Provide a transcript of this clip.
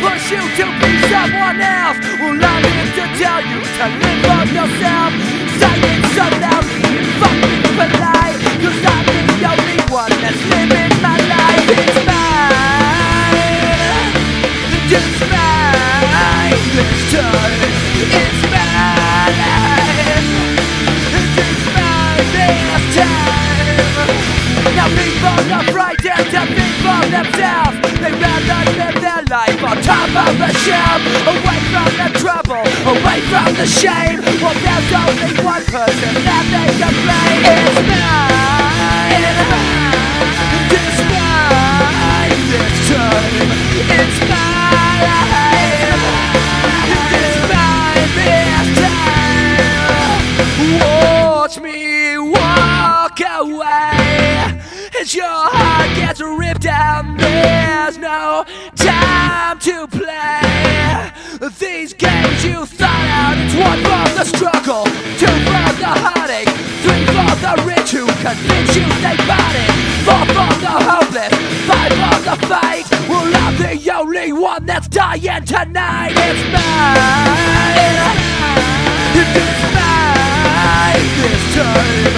push you to be someone else. Well, I'm here to tell you to live for yourself. Say it so loudly and fucking polite, 'cause I'm the only one that's living my life. It's mine, it's mine this time. It's mine, it's mine this time. Now people are frightened to think for themselves. They rather live their life on top of a shelf, away from the trouble, away from the shame. Well, there's only one person that they can blame. It's mine, it's mine this time. It's mine, it's mine this time. Watch me walk away as your heart gets ripped out. There's no time to play these games you thought out. It's one for the struggle, two for the heartache, three for the rich who convince you they bought it, four for the hopeless, five for the fight. Well, I'm the only one that's dying tonight. It's mine, it's mine this time.